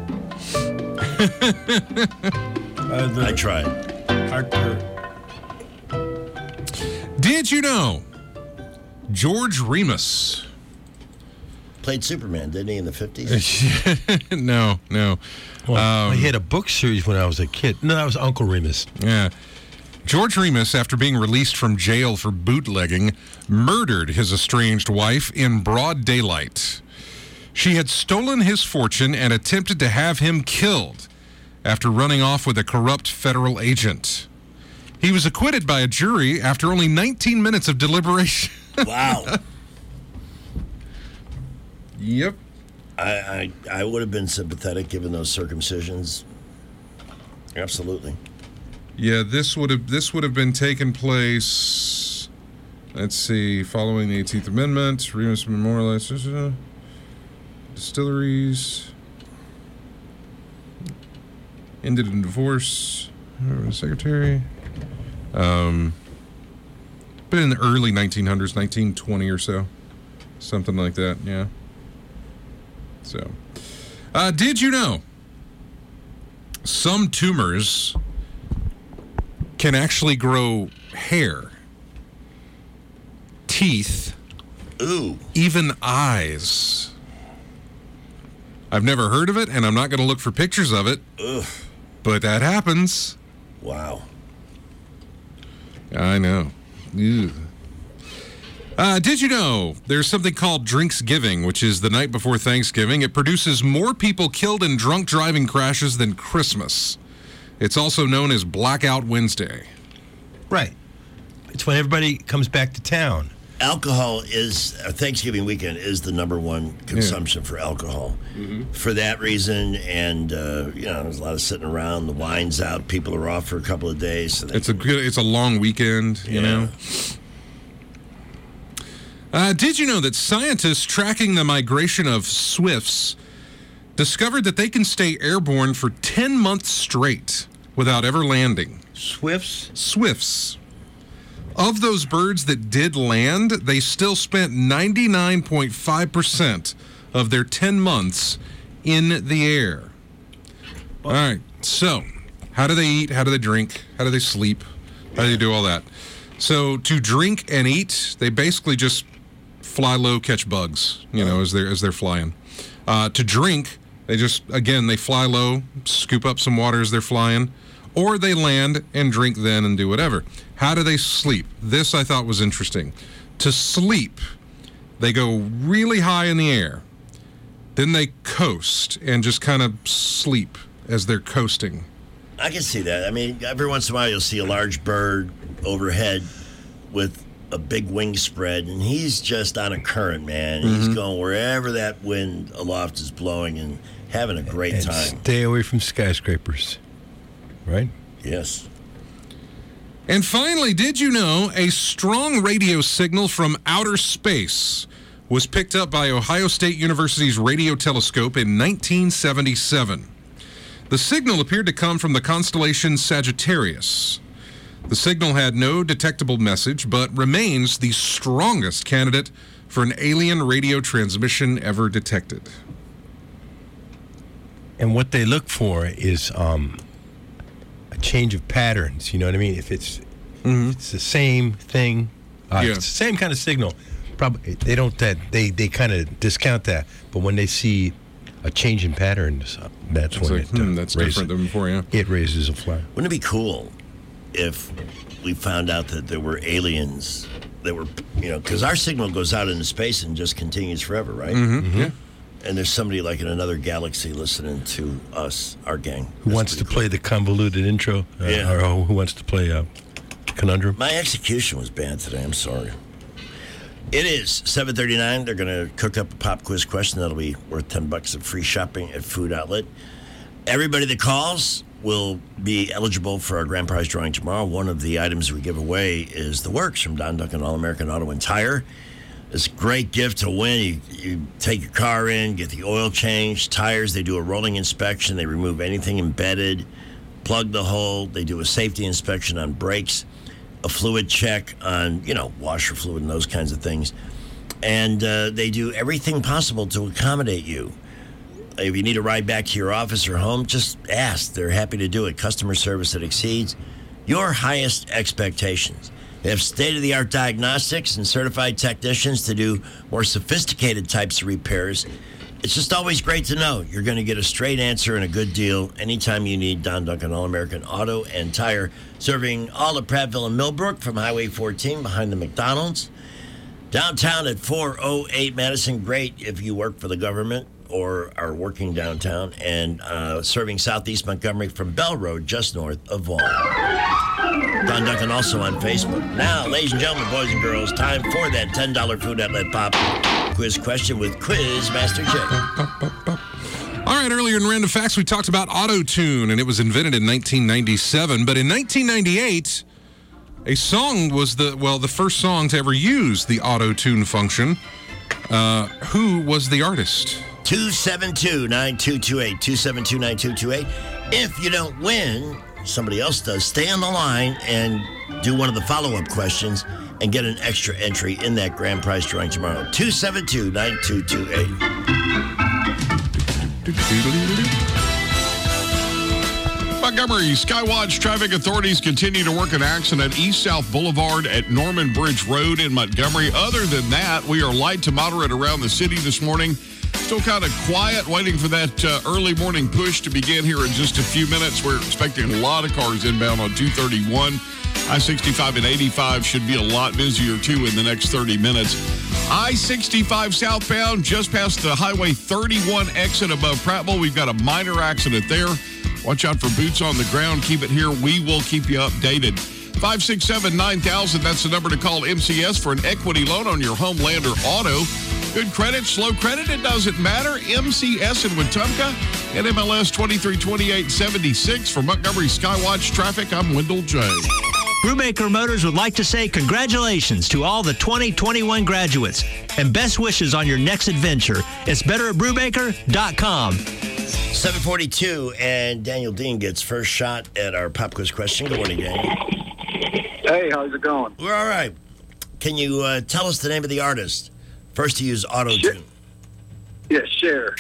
I tried. Arthur. Did you know George Remus played Superman, didn't he, in the 50s? No. Well, he had a book series when I was a kid. No, that was Uncle Remus. Yeah. George Remus, after being released from jail for bootlegging, murdered his estranged wife in broad daylight. She had stolen his fortune and attempted to have him killed after running off with a corrupt federal agent. He was acquitted by a jury after only 19 minutes of deliberation. Wow. Yep. I would have been sympathetic given those circumcisions. Absolutely. Yeah, this would have been taking place. Let's see, following the 18th Amendment, Remus memorialized distilleries, ended in divorce. Secretary. But in the early 1900s, 1920 or so, something like that. Yeah. So, did you know some tumors can actually grow hair, teeth, even eyes? I've never heard of it, and I'm not going to look for pictures of it. But that happens. Wow. I know. Ew. Did you know there's something called Drinksgiving, which is the night before Thanksgiving? It produces more people killed in drunk driving crashes than Christmas. It's also known as Blackout Wednesday. Right. It's when everybody comes back to town. Alcohol is, Thanksgiving weekend is the number one consumption for alcohol. Mm-hmm. For that reason, and, there's a lot of sitting around, the wine's out, people are off for a couple of days. So it's a long weekend, you know. Did you know that scientists tracking the migration of swifts discovered that they can stay airborne for 10 months straight without ever landing? Swifts? Swifts. Of those birds that did land, they still spent 99.5% of their 10 months in the air. All right, so how do they eat? How do they drink? How do they sleep? How do they do all that? So to drink and eat, they basically just fly low, catch bugs, as they're flying. To drink, they fly low, scoop up some water as they're flying, or they land and drink then and do whatever. How do they sleep? This I thought was interesting. To sleep, they go really high in the air. Then they coast and just kind of sleep as they're coasting. I can see that. I mean, every once in a while you'll see a large bird overhead with a big wing spread, and he's just on a current, man. Mm-hmm. He's going wherever that wind aloft is blowing and having a great time. Stay away from skyscrapers. Right? Yes. And finally, did you know a strong radio signal from outer space was picked up by Ohio State University's radio telescope in 1977? The signal appeared to come from the constellation Sagittarius. The signal had no detectable message, but remains the strongest candidate for an alien radio transmission ever detected. And what they look for is a change of patterns. You know what I mean? If it's it's the same thing, it's the same kind of signal. Probably they don't they kind of discount that. But when they see a change in patterns, that's when that's different than before. Yeah, it raises a flag. Wouldn't it be cool if we found out that there were aliens that were, because our signal goes out into space and just continues forever, right? Mm-hmm. Yeah. And there's somebody like in another galaxy listening to us, our gang. Who wants to play the convoluted intro? Or who wants to play Conundrum? My execution was bad today. I'm sorry. It is 7:39. They're going to cook up a pop quiz question that'll be worth $10 of free shopping at Food Outlet. Everybody that calls will be eligible for our grand prize drawing tomorrow. One of the items we give away is the Works from Don Duncan All-American Auto and Tire. It's a great gift to win. You take your car in, get the oil changed, tires. They do a rolling inspection. They remove anything embedded, plug the hole. They do a safety inspection on brakes, a fluid check on, washer fluid and those kinds of things. And they do everything possible to accommodate you. If you need a ride back to your office or home, just ask. They're happy to do it. Customer service that exceeds your highest expectations. They have state-of-the-art diagnostics and certified technicians to do more sophisticated types of repairs. It's just always great to know you're going to get a straight answer and a good deal anytime you need Don Duncan All-American Auto and Tire, serving all of Prattville and Millbrook from Highway 14 behind the McDonald's. Downtown at 408 Madison, great if you work for the government or are working downtown, and serving Southeast Montgomery from Bell Road, just north of Vaughan. Don Duncan also on Facebook. Now, ladies and gentlemen, boys and girls, time for that $10 Food Outlet Pop quiz question with Quiz Master Jay. All right, earlier in Random Facts, we talked about auto-tune, and it was invented in 1997. But in 1998, a song was the first song to ever use the auto-tune function. Who was the artist? 272-9228. 272-9228. If you don't win, somebody else does. Stay on the line and do one of the follow-up questions and get an extra entry in that grand prize drawing tomorrow. 272-9228. Montgomery Skywatch traffic authorities continue to work an accident at East-South Boulevard at Norman Bridge Road in Montgomery. Other than that, we are light to moderate around the city this morning. Still kind of quiet, waiting for that early morning push to begin here in just a few minutes. We're expecting a lot of cars inbound on 231. I-65 and 85 should be a lot busier, too, in the next 30 minutes. I-65 southbound, just past the Highway 31 exit above Prattville. We've got a minor accident there. Watch out for boots on the ground. Keep it here. We will keep you updated. 567-9000, that's the number to call MCS for an equity loan on your home, land, or auto. Good credit, slow credit, it doesn't matter. MCS in Wetumpka, NMLS 232876. For Montgomery Skywatch Traffic, I'm Wendell J. Brubaker Motors would like to say congratulations to all the 2021 graduates and best wishes on your next adventure. It's better at Brubaker.com. 742, and Daniel Dean gets first shot at our pop quiz question. Good morning, Daniel. Hey, how's it going? We're all right. Can you tell us the name of the artist? First to use auto-tune. Yes, Cher.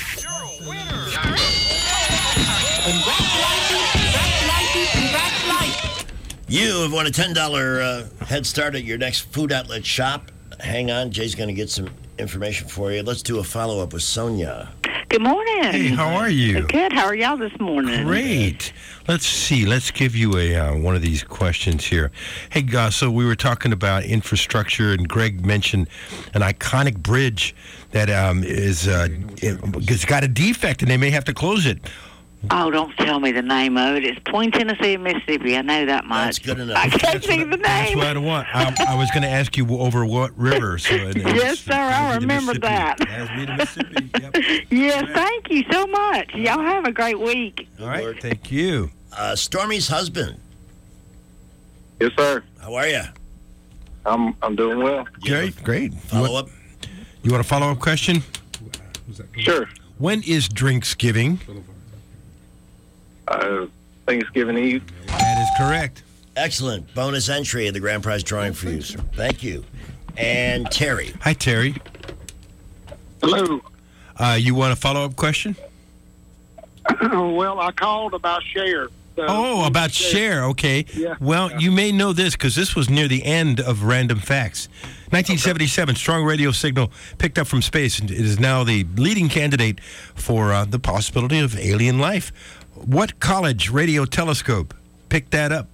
You have won a $10 head start at your next food outlet shop. Hang on, Jay's going to get some information for you. Let's do a follow-up with Sonia. Good morning. Hey, how are you? Good. How are y'all this morning? Great. Let's see. Let's give you a one of these questions here. Hey, Gus, so we were talking about infrastructure, and Greg mentioned an iconic bridge that it's got a defect, and they may have to close it. Oh, don't tell me the name of it. It's between Tennessee and Mississippi. I know that much. That's good enough. I can't think of the That's name. what I want. I was going to ask you over what river. So Yes, sir. I remember that. Yep. Yes, thank you so much. Y'all have a great week. All right. Thank you. Stormy's husband. Yes, sir. How are you? I'm doing well. Great. Follow up? You want a follow-up question? Sure. When is Drinksgiving? Thanksgiving Eve. That is correct. Excellent. Bonus entry in the grand prize drawing for you, sir. Thank you. And Terry. Hi, Terry. Hello. You want a follow-up question? Well, I called about Cher. About Cher. Okay. Yeah. Well, you may know this because this was near the end of Random Facts. 1977, strong radio signal picked up from space, and it is now the leading candidate for the possibility of alien life. What college radio telescope picked that up?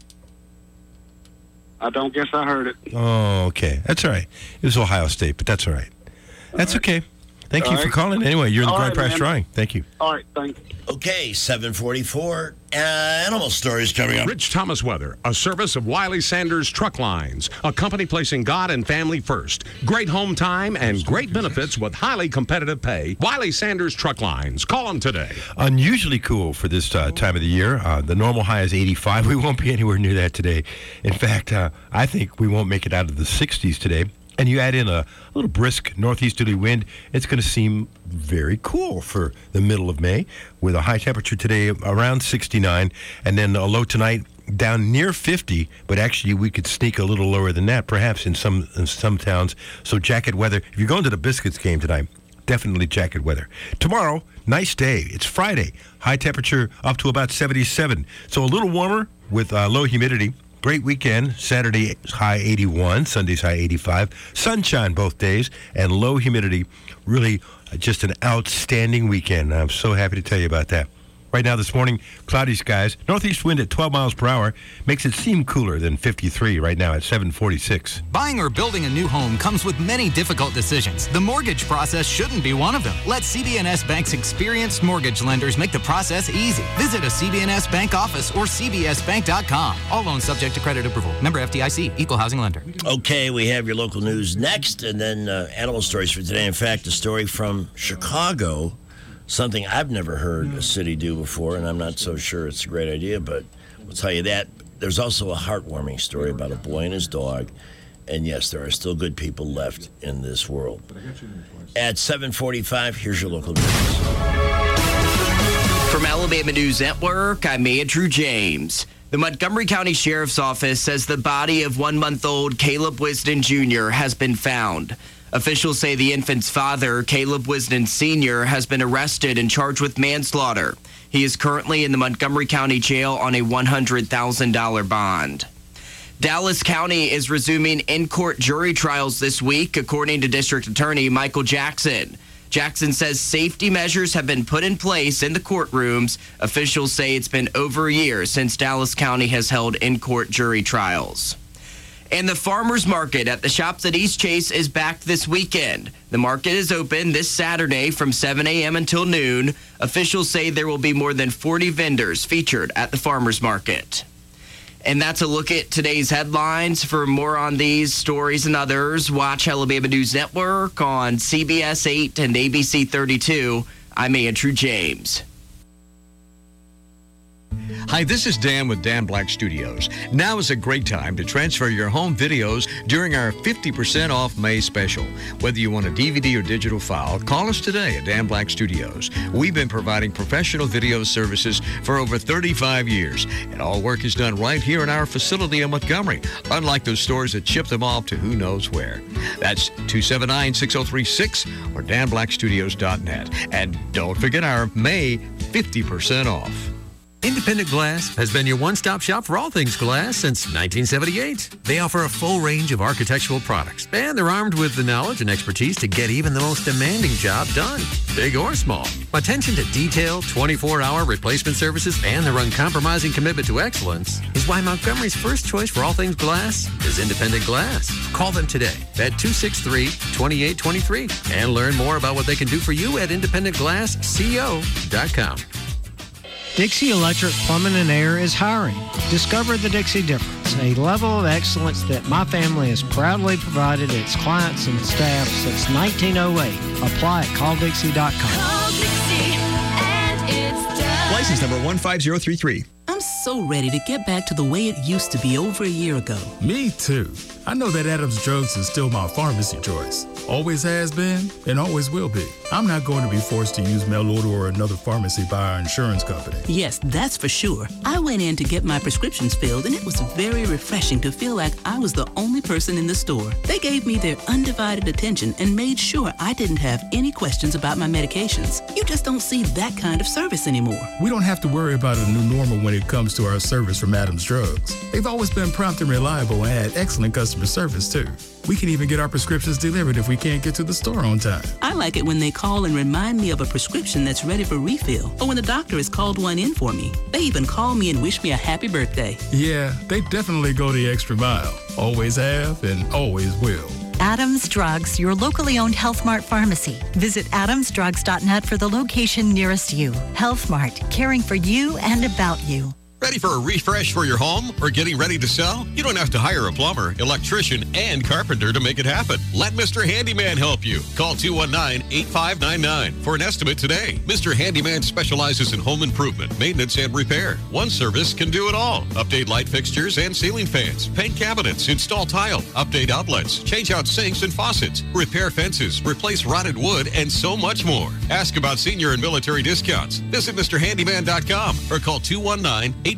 I don't guess I heard it. Oh, okay. That's all right. It was Ohio State, but that's all right. That's okay. Thank you for calling. Anyway, you're in the grand prize drawing. Thank you. All right, thank you. Okay, 744. Animal stories coming up. Rich Thomas Weather, a service of Wiley Sanders Truck Lines, a company placing God and family first. Great home time and great benefits with highly competitive pay. Wiley Sanders Truck Lines. Call them today. Unusually cool for this time of the year. The normal high is 85. We won't be anywhere near that today. In fact, I think we won't make it out of the 60s today. And you add in a little brisk northeasterly wind, it's going to seem very cool for the middle of May, with a high temperature today around 69, and then a low tonight down near 50, but actually we could sneak a little lower than that, perhaps in some towns. So jacket weather. If you're going to the Biscuits game tonight, definitely jacket weather. Tomorrow, nice day. It's Friday. High temperature up to about 77. So a little warmer with low humidity. Great weekend. Saturday high 81, Sunday's high 85. Sunshine both days and low humidity. Really just an outstanding weekend. I'm so happy to tell you about that. Right now this morning, cloudy skies. Northeast wind at 12 miles per hour makes it seem cooler than 53 right now at 746. Buying or building a new home comes with many difficult decisions. The mortgage process shouldn't be one of them. Let CB&S Bank's experienced mortgage lenders make the process easy. Visit a CB&S Bank office or cbsbank.com. All loans subject to credit approval. Member FDIC, Equal Housing Lender. Okay, we have your local news next, and then animal stories for today. In fact, a story from Chicago. Something I've never heard a city do before, and I'm not so sure it's a great idea, but we'll tell you that. There's also a heartwarming story about a boy and his dog, and yes, there are still good people left in this world. At 7:45, here's your local news. From Alabama News Network, I'm Andrew James. The Montgomery County Sheriff's Office says the body of 1-month-old Caleb Wisden Jr. has been found. Officials say the infant's father, Caleb Wisden Sr., has been arrested and charged with manslaughter. He is currently in the Montgomery County Jail on a $100,000 bond. Dallas County is resuming in-court jury trials this week, according to District Attorney Michael Jackson. Jackson says safety measures have been put in place in the courtrooms. Officials say it's been over a year since Dallas County has held in-court jury trials. And the farmers market at the shops at East Chase is back this weekend. The market is open this Saturday from 7 a.m. until noon. Officials say there will be more than 40 vendors featured at the farmers market. And that's a look at today's headlines. For more on these stories and others, watch Alabama News Network on CBS 8 and ABC 32. I'm Andrew James. Hi, this is Dan with Dan Black Studios. Now is a great time to transfer your home videos during our 50% off May special. Whether you want a DVD or digital file, call us today at Dan Black Studios. We've been providing professional video services for over 35 years, and all work is done right here in our facility in Montgomery, unlike those stores that ship them off to who knows where. That's 279-6036 or danblackstudios.net. And don't forget our May 50% off. Independent Glass has been your one-stop shop for all things glass since 1978. They offer a full range of architectural products, and they're armed with the knowledge and expertise to get even the most demanding job done, big or small. Attention to detail, 24-hour replacement services, and their uncompromising commitment to excellence is why Montgomery's first choice for all things glass is Independent Glass. Call them today at 263-2823 and learn more about what they can do for you at independentglassco.com. Dixie Electric Plumbing and Air is hiring. Discover the Dixie difference, a level of excellence that my family has proudly provided its clients and staff since 1908. Apply at calldixie.com. Call Dixie and it's done. License number 15033. I'm so ready to get back to the way it used to be over a year ago. Me too. I know that Adams Drugs is still my pharmacy choice. Always has been and always will be. I'm not going to be forced to use mail order or another pharmacy by our insurance company. Yes, that's for sure. I went in to get my prescriptions filled, and it was very refreshing to feel like I was the only person in the store. They gave me their undivided attention and made sure I didn't have any questions about my medications. You just don't see that kind of service anymore. We don't have to worry about a new normal when it comes to our service from Adams Drugs. They've always been prompt and reliable and had excellent customer service, too. We can even get our prescriptions delivered if we can't get to the store on time. I like it when they call and remind me of a prescription that's ready for refill, or when the doctor has called one in for me. They even call me and wish me a happy birthday. Yeah, they definitely go the extra mile. Always have and always will. Adams Drugs, your locally owned Health Mart pharmacy. Visit adamsdrugs.net for the location nearest you. Health Mart, caring for you and about you. Ready for a refresh for your home or getting ready to sell? You don't have to hire a plumber, electrician, and carpenter to make it happen. Let Mr. Handyman help you. Call 219-8599 for an estimate today. Mr. Handyman specializes in home improvement, maintenance, and repair. One service can do it all. Update light fixtures and ceiling fans, paint cabinets, install tile, update outlets, change out sinks and faucets, repair fences, replace rotted wood, and so much more. Ask about senior and military discounts. Visit MrHandyman.com or call 219-8599.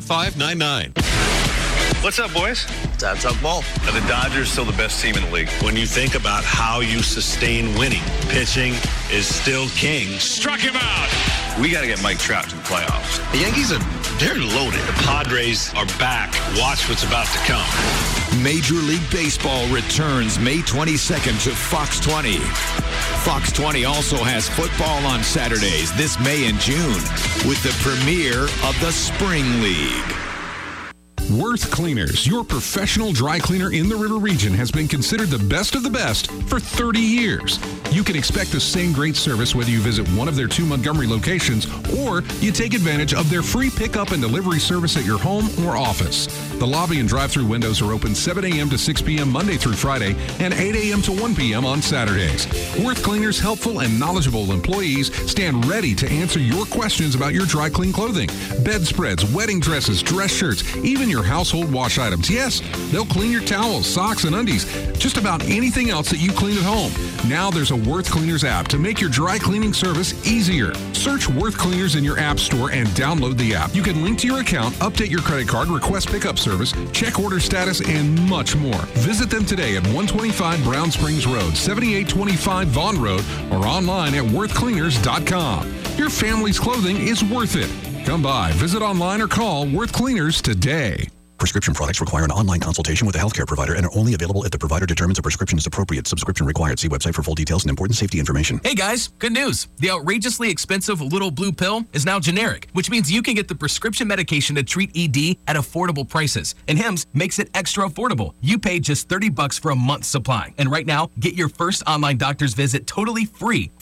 What's up, boys? That's up, ball. Are the Dodgers still the best team in the league? When you think about how you sustain winning, pitching is still king. Struck him out. We got to get Mike Trout to the playoffs. The Yankees are They're loaded. The Padres are back. Watch what's about to come. Major League Baseball returns May 22nd to Fox 20. Fox 20 also has football on Saturdays this May and June with the premiere of the Spring League. Worth Cleaners, your professional dry cleaner in the River Region, has been considered the best of the best for 30 years. You can expect the same great service whether you visit one of their 2 Montgomery locations or you take advantage of their free pickup and delivery service at your home or office. The lobby and drive-through windows are open 7 a.m. to 6 p.m. Monday through Friday and 8 a.m. to 1 p.m. on Saturdays. Worth Cleaners' helpful and knowledgeable employees stand ready to answer your questions about your dry clean clothing, bedspreads, wedding dresses, dress shirts, even your household wash items. Yes, they'll clean your towels, socks, and undies. Just about anything else that you clean at home. Now there's a Worth Cleaners app to make your dry cleaning service easier. Search Worth Cleaners in your app store and download the app. You can link to your account, update your credit card, request pickup service, check order status, and much more. Visit them today at 125 Brown Springs Road, 7825 Vaughn Road, or online at worthcleaners.com. Your family's clothing is worth it. Come by, visit online, or call Worth Cleaners today. Prescription products require an online consultation with a healthcare provider and are only available if the provider determines a prescription is appropriate. Subscription required. See website for full details and important safety information. Hey guys, good news. The outrageously expensive Little Blue Pill is now generic, which means you can get the prescription medication to treat ED at affordable prices. And Hims makes it extra affordable. You pay just $30 for a month's supply. And right now, get your first online doctor's visit totally free.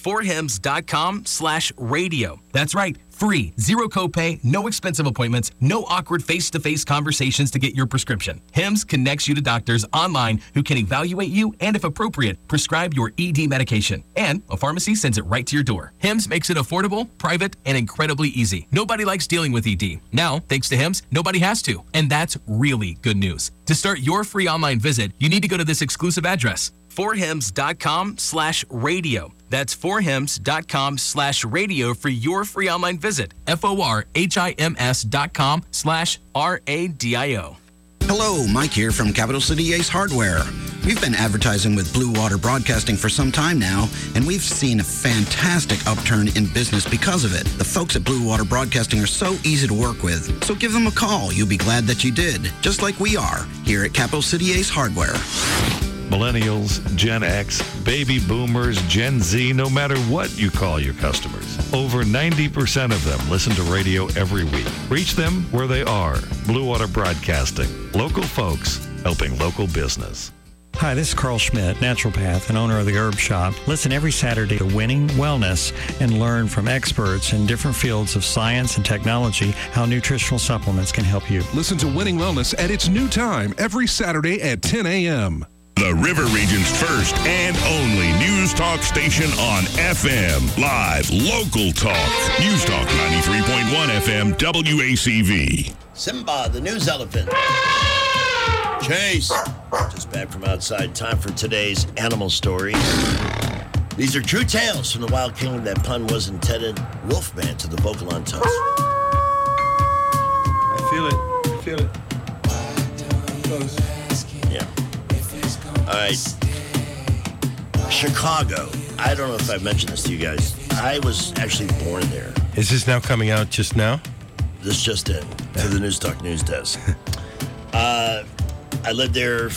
4hims.com/radio. That's right. Free, zero copay, no expensive appointments, no awkward face-to-face conversations to get your prescription. Hims connects you to doctors online who can evaluate you and, if appropriate, prescribe your ED medication. And a pharmacy sends it right to your door. Hims makes it affordable, private, and incredibly easy. Nobody likes dealing with ED. Now, thanks to Hims, nobody has to. And that's really good news. To start your free online visit, you need to go to this exclusive address, 4hims.com/radio. That's 4hims.com/radio for your free online visit. FORHIMS.com/RADIO. Hello, Mike here from Capital City Ace Hardware. We've been advertising with Blue Water Broadcasting for some time now, and we've seen a fantastic upturn in business because of it. The folks at Blue Water Broadcasting are so easy to work with, so give them a call. You'll be glad that you did, just like we are here at Capital City Ace Hardware. Millennials, Gen X, baby boomers, Gen Z, no matter what you call your customers. Over 90% of them listen to radio every week. Reach them where they are. Blue Water Broadcasting. Local folks helping local business. Hi, this is Carl Schmidt, naturopath and owner of the Herb Shop. Listen every Saturday to Winning Wellness and learn from experts in different fields of science and technology how nutritional supplements can help you. Listen to Winning Wellness at its new time every Saturday at 10 a.m. The River Region's first and only news talk station on FM. Live, local talk. News Talk 93.1 FM WACV. Simba, the news elephant. Chase, just back from outside. Time for today's animal stories. These are true tales from the Wild Kingdom. That pun was intended. Wolfman to the vocal on tusk. I feel it. Close. Yeah. All right. Chicago. I don't know if I've mentioned this to you guys. I was actually born there. Is this now coming out just now? This just in to the News Talk News Desk. I lived there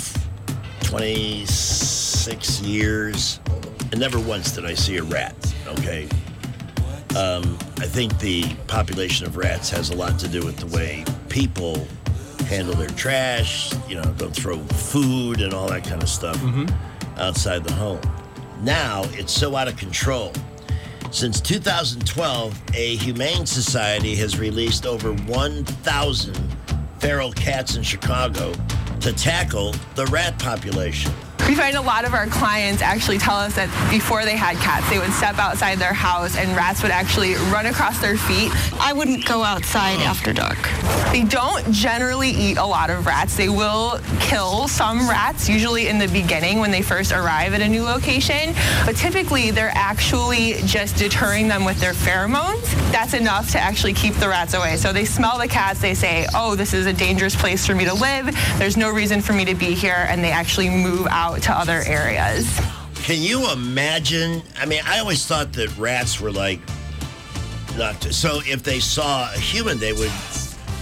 26 years, and never once did I see a rat, okay? I think the population of rats has a lot to do with the way people handle their trash, don't throw food and all that kind of stuff outside the home. Now, it's so out of control. Since 2012, a humane society has released over 1,000 feral cats in Chicago to tackle the rat population. We find a lot of our clients actually tell us that before they had cats, they would step outside their house and rats would actually run across their feet. I wouldn't go outside after dark. They don't generally eat a lot of rats. They will kill some rats, usually in the beginning when they first arrive at a new location. But typically, they're actually just deterring them with their pheromones. That's enough to actually keep the rats away. So they smell the cats, they say, oh, this is a dangerous place for me to live. There's no reason for me to be here. And they actually move out to other areas. Can you imagine? I mean, I always thought that rats were like, so if they saw a human, they would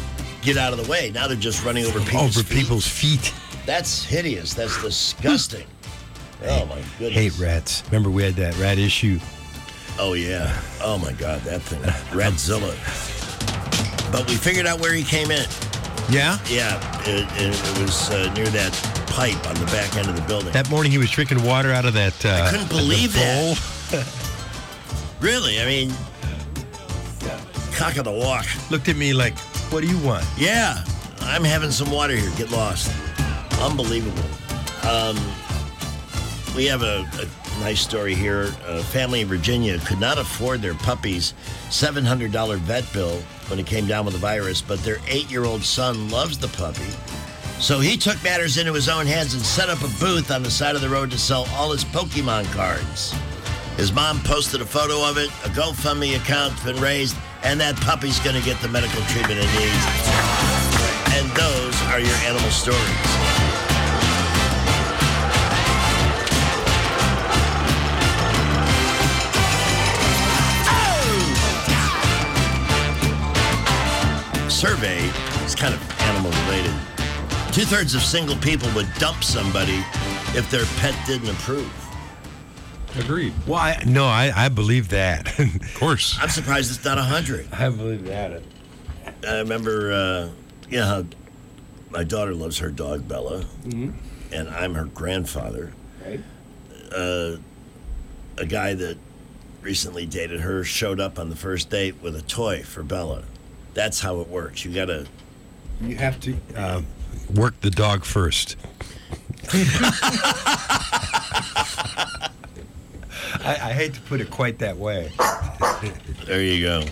get out of the way. Now they're just running over people's feet. That's hideous. That's disgusting. Oh, my goodness. Hate rats. Remember we had that rat issue? Oh, yeah. Oh, my God, that thing. Ratzilla. But we figured out where he came in. Yeah? Yeah. It was near that pipe on the back end of the building. That morning he was drinking water out of that I couldn't believe bowl. that. Really? I mean, cock of the walk. Looked at me like, what do you want? Yeah. I'm having some water here. Get lost. Unbelievable. We have a nice story here. A family in Virginia could not afford their puppy's $700 vet bill when it came down with the virus, but their 8-year-old son loves the puppy. So he took matters into his own hands and set up a booth on the side of the road to sell all his Pokemon cards. His mom posted a photo of it. A GoFundMe account's been raised, and that puppy's going to get the medical treatment it needs. And those are your animal stories. Survey is kind of animal related. 2/3 of single people would dump somebody if their pet didn't approve. Agreed. Well, I believe that. Of course. I'm surprised it's not 100. I believe that. I remember, how my daughter loves her dog, Bella, and I'm her grandfather. Right. A guy that recently dated her showed up on the first date with a toy for Bella. That's how it works. You have to work the dog first. I hate to put it quite that way. There you go.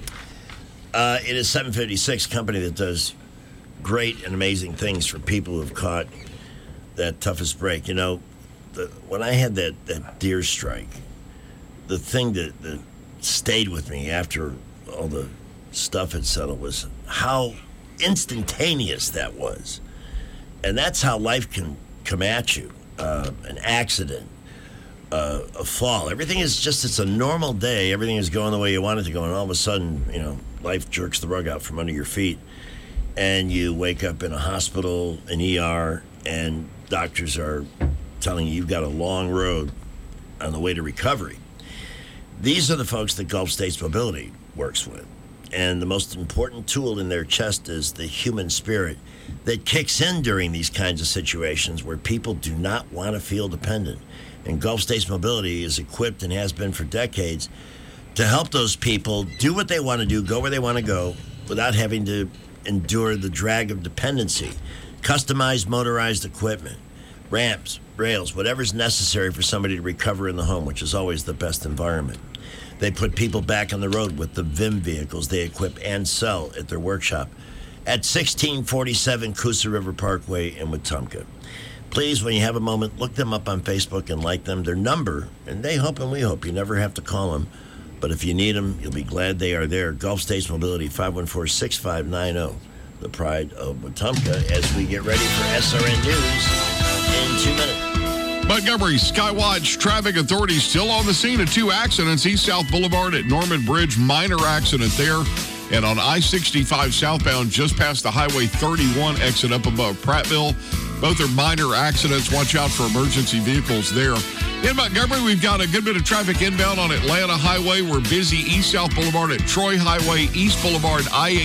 It is 756, company that does great and amazing things for people who have caught that toughest break. You know, when I had that deer strike, the thing that stayed with me after all the stuff had settled was how instantaneous that was. And that's how life can come at you. An accident, a fall. Everything is just, it's a normal day. Everything is going the way you want it to go. And all of a sudden, life jerks the rug out from under your feet. And you wake up in a hospital, an ER, and doctors are telling you you've got a long road on the way to recovery. These are the folks that Gulf States Mobility works with. And the most important tool in their chest is the human spirit that kicks in during these kinds of situations where people do not want to feel dependent. And Gulf States Mobility is equipped and has been for decades to help those people do what they want to do, go where they want to go, without having to endure the drag of dependency. Customized motorized equipment, ramps, rails, whatever's necessary for somebody to recover in the home, which is always the best environment. They put people back on the road with the VIM vehicles they equip and sell at their workshop at 1647 Coosa River Parkway in Wetumpka. Please, when you have a moment, look them up on Facebook and like them. Their number, and they hope and we hope you never have to call them, but if you need them, you'll be glad they are there. Gulf States Mobility, 514-6590, the pride of Wetumpka, as we get ready for SRN News in 2 minutes. Montgomery Skywatch traffic authorities still on the scene of 2 accidents. East-South Boulevard at Norman Bridge, minor accident there. And on I-65 southbound, just past the Highway 31 exit up above Prattville. Both are minor accidents. Watch out for emergency vehicles there. In Montgomery, we've got a good bit of traffic inbound on Atlanta Highway. We're busy East-South Boulevard at Troy Highway, East Boulevard,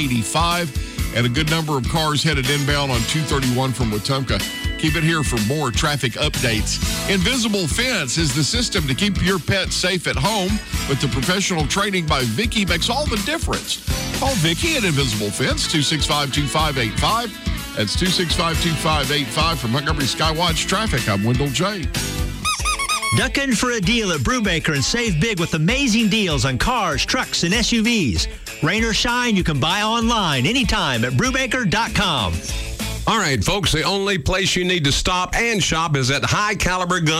I-85. And a good number of cars headed inbound on 231 from Wetumpka. Keep it here for more traffic updates. Invisible Fence is the system to keep your pet safe at home, but the professional training by Vicky makes all the difference. Call Vicky at Invisible Fence, 265-2585. That's 265-2585 for Montgomery Skywatch Traffic. I'm Wendell J. Duck in for a deal at Brubaker and save big with amazing deals on cars, trucks, and SUVs. Rain or shine, you can buy online anytime at Brubaker.com. All right, folks, the only place you need to stop and shop is at High Caliber Gun